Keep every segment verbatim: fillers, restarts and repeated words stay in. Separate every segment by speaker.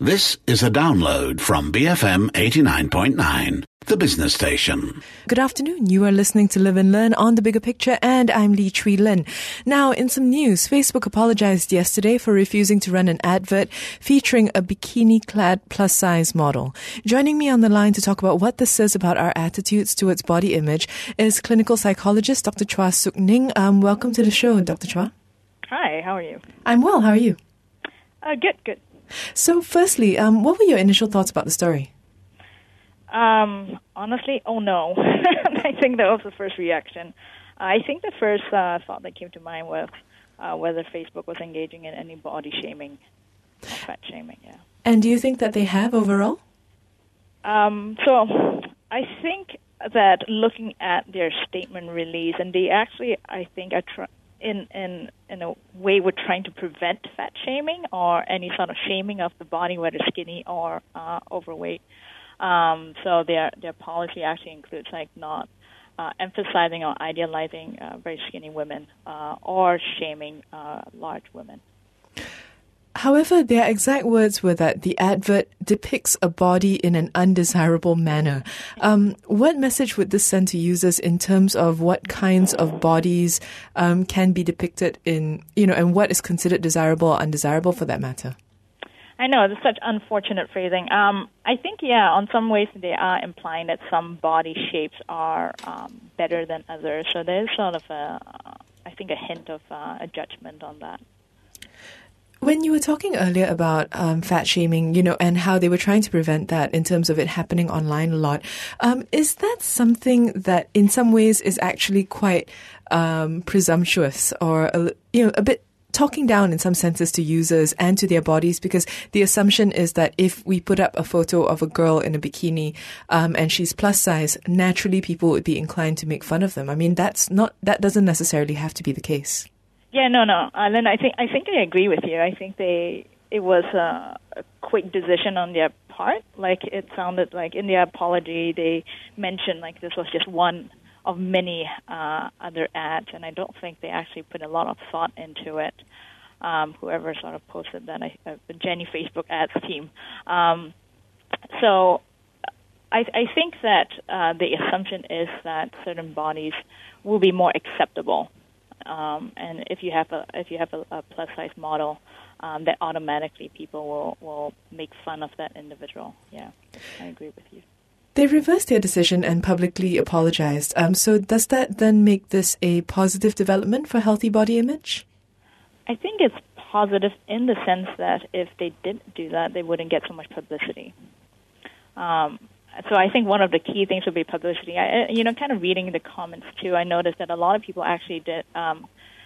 Speaker 1: This is a download from B F M eighty-nine point nine, the business station.
Speaker 2: Good afternoon. You are listening to Live and Learn on The Bigger Picture, and I'm Lee Chui Lin. Now, in some news, Facebook apologized yesterday for refusing to run an advert featuring a bikini-clad plus-size model. Joining me on the line to talk about what this says about our attitudes towards body image is clinical psychologist Doctor Chua Sook Ning. Um, welcome to the show, Doctor Chua.
Speaker 3: Hi, how are you?
Speaker 2: I'm well. How are you?
Speaker 3: Uh, good, good.
Speaker 2: So, firstly, um, what were your initial thoughts about the story?
Speaker 3: Um, honestly, oh no. I think that was the first reaction. I think the first uh, thought that came to mind was uh, whether Facebook was engaging in any body shaming, or fat shaming, yeah.
Speaker 2: And do you think that they have overall?
Speaker 3: Um, so, I think that looking at their statement release, and they actually, I think, are trying, in in in a way, we're trying to prevent fat shaming or any sort of shaming of the body, whether skinny or uh, overweight. Um, so their their policy actually includes like not uh, emphasizing or idealizing uh, very skinny women uh, or shaming uh, large women.
Speaker 2: However, their exact words were that the advert depicts a body in an undesirable manner. Um, what message would this send to users in terms of what kinds of bodies um, can be depicted in, you know, and what is considered desirable or undesirable for that matter?
Speaker 3: I know, it's such unfortunate phrasing. Um, I think, yeah, on some ways they are implying that some body shapes are um, better than others. So there's sort of a, I think, a hint of uh, a judgment on that.
Speaker 2: When you were talking earlier about um, fat shaming, you know, and how they were trying to prevent that in terms of it happening online a lot, um, is that something that in some ways is actually quite um, presumptuous or, a, you know, a bit talking down in some senses to users and to their bodies, because the assumption is that if we put up a photo of a girl in a bikini um, and she's plus size, naturally people would be inclined to make fun of them. I mean, that's not, that doesn't necessarily have to be the case.
Speaker 3: Yeah, no, no. Uh, Lynn, I think I think I agree with you. I think they it was a, a quick decision on their part. Like, it sounded like in their apology they mentioned like this was just one of many uh, other ads, and I don't think they actually put a lot of thought into it. Um, whoever sort of posted that, I, uh, the Jenny Facebook ads team. Um, so I, I think that uh, the assumption is that certain bodies will be more acceptable. Um, and if you have a if you have a, a plus size model, um, that automatically people will, will make fun of that individual. Yeah, I agree with you.
Speaker 2: They reversed their decision and publicly apologized. Um, so does that then make this a positive development for healthy body image?
Speaker 3: I think it's positive in the sense that if they didn't do that, they wouldn't get so much publicity. Um, So I think one of the key things would be publicity. I, you know, kind of reading the comments too, I noticed that a lot of people actually did um,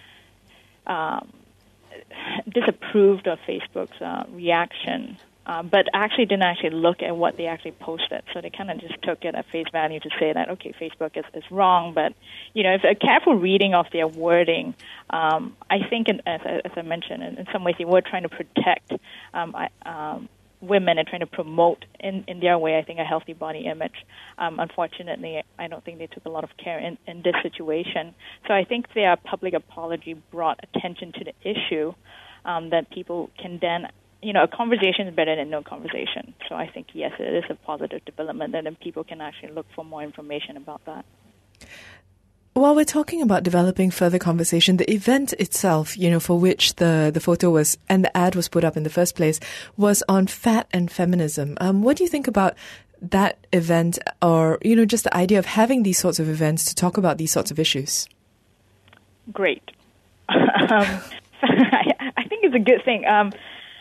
Speaker 3: um, disapproved of Facebook's uh, reaction, uh, but actually didn't actually look at what they actually posted. So they kind of just took it at face value to say that, okay, Facebook is, is wrong. But, you know, if a careful reading of their wording, um, I think, in, as, as I mentioned, in, in some ways they were trying to protect um, I, um women and trying to promote in, in their way, I think, a healthy body image. Um, unfortunately, I don't think they took a lot of care in, in this situation. So I think their public apology brought attention to the issue um, that people can then, you know, a conversation is better than no conversation. So I think, yes, it is a positive development, and then people can actually look for more information about that.
Speaker 2: While we're talking about developing further conversation, the event itself, you know, for which the, the photo was and the ad was put up in the first place, was on fat and feminism. Um, what do you think about that event, or, you know, just the idea of having these sorts of events to talk about these sorts of issues?
Speaker 3: Great. um, I, I think it's a good thing. Um,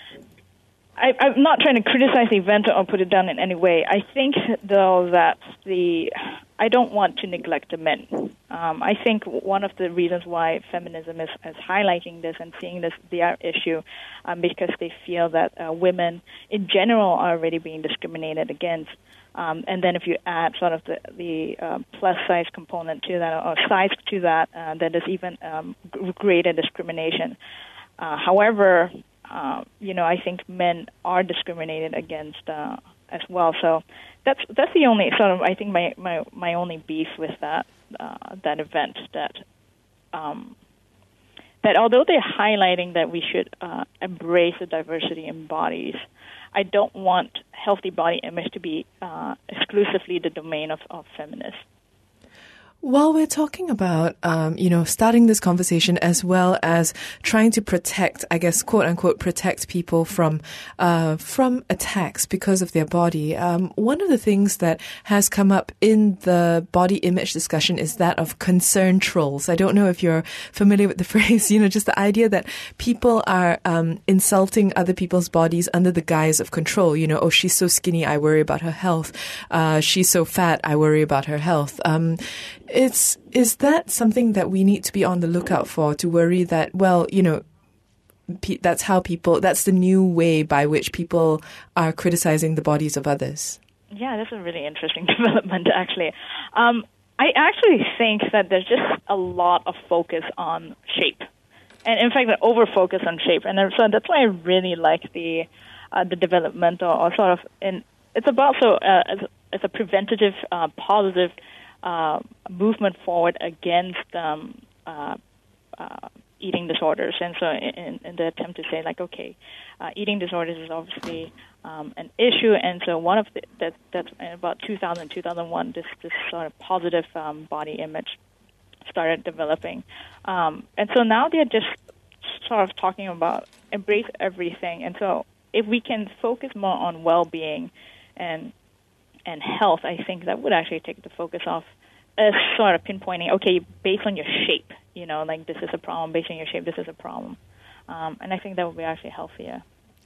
Speaker 3: I, I'm not trying to criticize the event or put it down in any way. I think, though, that the I don't want to neglect the men. Um, I think one of the reasons why feminism is, is highlighting this and seeing this their issue, um, because they feel that uh, women in general are already being discriminated against. Um, and then if you add sort of the, the uh, plus size component to that, or size to that, uh, then there's even um, greater discrimination. Uh, however, uh, you know, I think men are discriminated against uh, as well. So that's that's the only sort of, I think, my, my, my only beef with that uh, that event, that um, that although they're highlighting that we should uh, embrace the diversity in bodies, I don't want healthy body image to be uh, exclusively the domain of, of feminists.
Speaker 2: While we're talking about, um, you know, starting this conversation as well as trying to protect, I guess, quote unquote, protect people from, uh, from attacks because of their body, um, one of the things that has come up in the body image discussion is that of concern trolls. I don't know if you're familiar with the phrase, you know, just the idea that people are, um, insulting other people's bodies under the guise of control. You know, oh, she's so skinny, I worry about her health. Uh, she's so fat, I worry about her health. Um, It's, is that something that we need to be on the lookout for, to worry that, well, you know, pe- that's how people, that's the new way by which people are criticizing the bodies of others?
Speaker 3: Yeah, that's a really interesting development, actually. Um, I actually think that there's just a lot of focus on shape. And in fact, an over-focus on shape. And so that's why I really like the uh, the development, or, or sort of, in, it's about so, uh, as, as a preventative, uh, positive Uh, movement forward against um, uh, uh, eating disorders. And so in, in the attempt to say, like, okay, uh, eating disorders is obviously um, an issue. And so one of the, that, that's in about two thousand, two thousand one, this, this sort of positive um, body image started developing. Um, and so now they're just sort of talking about embrace everything. And so if we can focus more on well-being and and health, I think that would actually take the focus off as sort of pinpointing, okay, based on your shape, you know, like this is a problem, based on your shape, this is a problem. Um, and I think that would be actually healthier.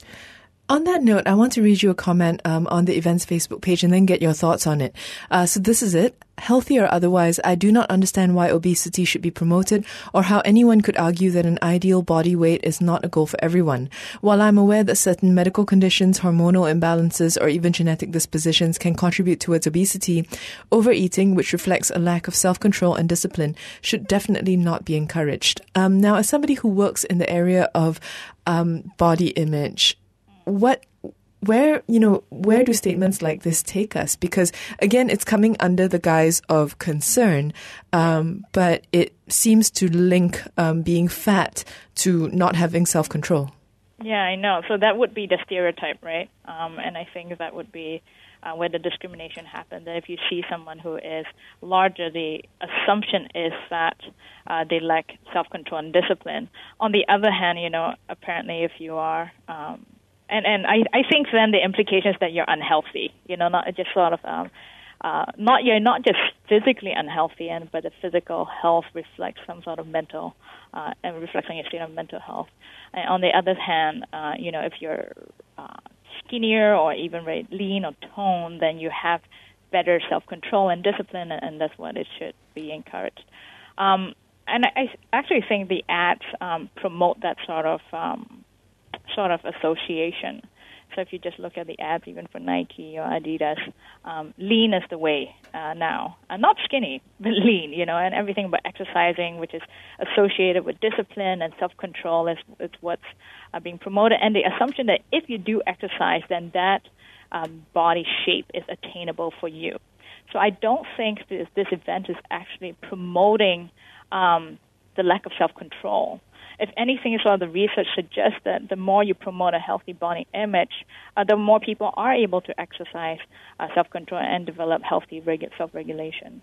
Speaker 2: On that note, I want to read you a comment um, on the event's Facebook page and then get your thoughts on it. Uh, so this is it. Healthy or otherwise, I do not understand why obesity should be promoted or how anyone could argue that an ideal body weight is not a goal for everyone. While I'm aware that certain medical conditions, hormonal imbalances, or even genetic dispositions can contribute towards obesity, overeating, which reflects a lack of self-control and discipline, should definitely not be encouraged. Um, now, as somebody who works in the area of um, body image, What, where, you know, where do statements like this take us? Because again, it's coming under the guise of concern, um, but it seems to link um, being fat to not having self-control.
Speaker 3: Yeah, I know. So that would be the stereotype, right? Um, and I think that would be uh, where the discrimination happens. That if you see someone who is larger, the assumption is that uh, they lack self-control and discipline. On the other hand, you know, apparently if you are um, And and I, I think then the implication is that you're unhealthy, you know, not just sort of, um, uh, not you're not just physically unhealthy, and but the physical health reflects some sort of mental, uh, and reflects on your state of mental health. And on the other hand, uh, you know, if you're uh, skinnier or even very lean or toned, then you have better self-control and discipline, and, and that's what it should be encouraged. Um, and I, I actually think the ads um, promote that sort of um, sort of association. So if you just look at the ads, even for Nike or Adidas, um, lean is the way uh, now. Uh, not skinny, but lean, you know, and everything about exercising, which is associated with discipline and self-control, is, is what's uh, being promoted. And the assumption that if you do exercise, then that um, body shape is attainable for you. So I don't think this, this event is actually promoting um, the lack of self-control. If anything, sort of the research suggests that the more you promote a healthy body image, uh, the more people are able to exercise uh, self-control and develop healthy regu- self-regulation.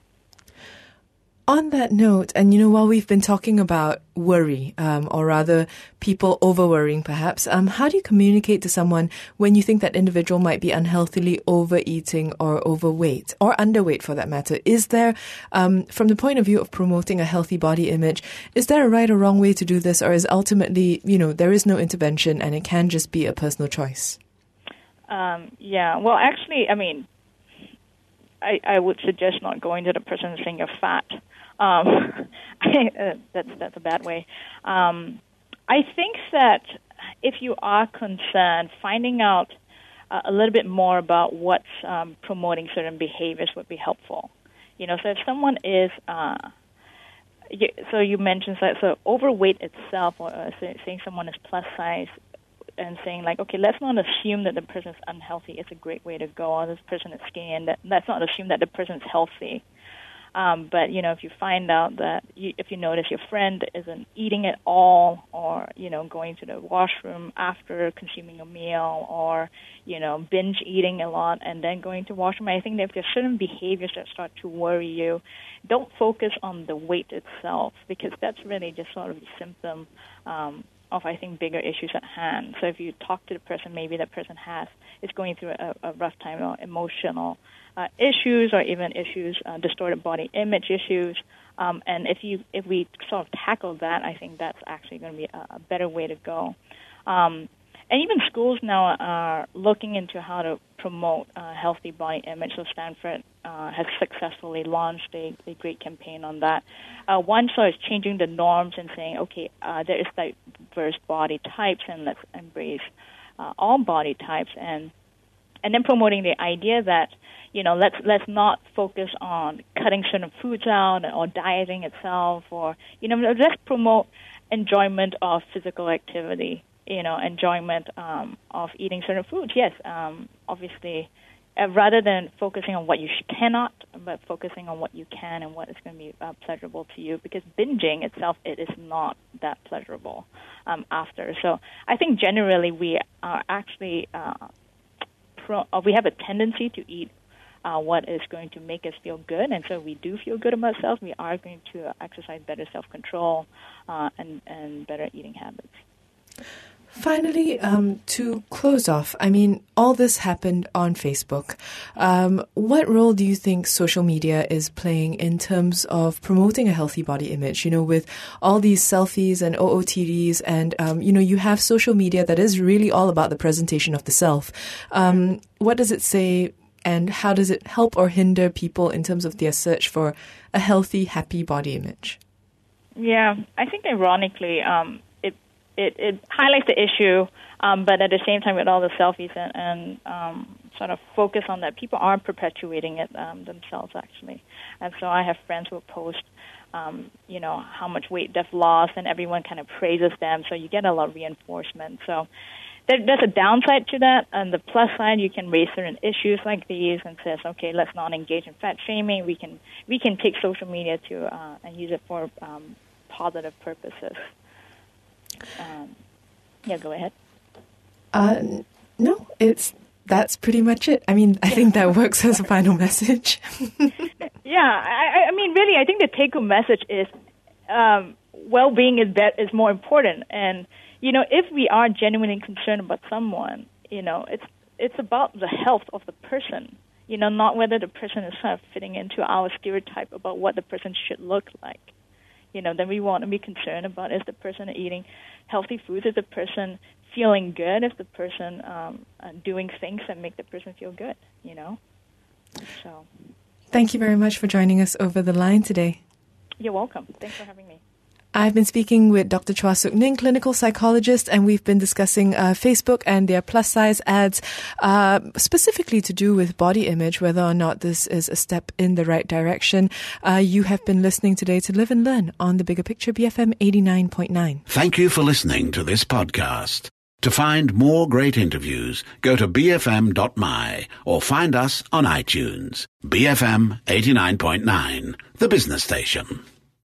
Speaker 2: On that note, and you know, while we've been talking about worry, um, or rather people over-worrying perhaps, um, how do you communicate to someone when you think that individual might be unhealthily overeating or overweight, or underweight for that matter? Is there, um, from the point of view of promoting a healthy body image, is there a right or wrong way to do this, or is ultimately, you know, there is no intervention and it can just be a personal choice? Um,
Speaker 3: yeah, well, actually, I mean, I, I would suggest not going to the person and saying you're fat. Um, uh, that's that's a bad way. Um, I think that if you are concerned, finding out uh, a little bit more about what's um, promoting certain behaviors would be helpful. You know, so if someone is, uh, you, so you mentioned that, so overweight itself, or uh, saying someone is plus size, and saying like, okay, let's not assume that the person is unhealthy. It's a great way to go. Or this person is skinny, and that, let's not assume that the person is healthy. Um, but, you know, if you find out that, you, if you notice your friend isn't eating at all, or, you know, going to the washroom after consuming a meal, or, you know, binge eating a lot and then going to washroom, I think that if there's certain behaviors that start to worry you, don't focus on the weight itself, because that's really just sort of a symptom um, of, I think, bigger issues at hand. So if you talk to the person, maybe that person has is going through a, a rough time, or emotional uh, issues, or even issues, uh, distorted body image issues. Um, and if you if we sort of tackle that, I think that's actually going to be a, a better way to go. Um, and even schools now are looking into how to promote uh, healthy body image. So Stanford uh, has successfully launched a, a great campaign on that. Uh, one sort is changing the norms and saying, okay, uh, there is diverse body types, and let's embrace uh, all body types, and and then promoting the idea that, you know, let's let's not focus on cutting certain foods out or dieting itself, or, you know, let's promote enjoyment of physical activity, you know, enjoyment um, of eating certain foods. Yes, um, obviously, uh, rather than focusing on what you sh- cannot, but focusing on what you can and what is going to be uh, pleasurable to you, because binging itself, it is not that pleasurable um, after. So I think generally we are actually, uh, pro- uh, we have a tendency to eat Uh, what is going to make us feel good. And so we do feel good about ourselves. We are going to uh, exercise better self-control uh, and, and better eating habits.
Speaker 2: Finally, um, to close off, I mean, all this happened on Facebook. Um, what role do you think social media is playing in terms of promoting a healthy body image? You know, with all these selfies and O O T Ds, and, um, you know, you have social media that is really all about the presentation of the self. Um, what does it say, and how does it help or hinder people in terms of their search for a healthy, happy body image?
Speaker 3: Yeah, I think ironically, um, it, it it highlights the issue, um, but at the same time, with all the selfies and, and um, sort of focus on that, people are perpetuating it um, themselves, actually. And so I have friends who post, um, you know, how much weight they've lost, and everyone kind of praises them, so you get a lot of reinforcement. So There, there's a downside to that. On the plus side, you can raise certain issues like these and says, okay, let's not engage in fat shaming. We can we can take social media to uh, and use it for um, positive purposes. Um, yeah, go ahead.
Speaker 2: Uh, no, it's that's pretty much it. I mean, I think that works as a final message.
Speaker 3: Yeah, I, I mean, really, I think the take-home message is um, well-being is be- is more important. And you know, if we are genuinely concerned about someone, you know, it's it's about the health of the person, you know, not whether the person is kind of fitting into our stereotype about what the person should look like. You know, then we want to be concerned about, is the person eating healthy foods? Is the person feeling good? Is the person um, uh, doing things that make the person feel good, you know? So,
Speaker 2: thank you very much for joining us over the line today.
Speaker 3: You're welcome. Thanks for having me.
Speaker 2: I've been speaking with Doctor Chua Sook Ning, clinical psychologist, and we've been discussing uh, Facebook and their plus-size ads, uh, specifically to do with body image, whether or not this is a step in the right direction. Uh, you have been listening today to Live and Learn on The Bigger Picture, B F M eighty-nine point nine.
Speaker 1: Thank you for listening to this podcast. To find more great interviews, go to b f m dot m y or find us on iTunes. B F M eighty-nine point nine, the business station.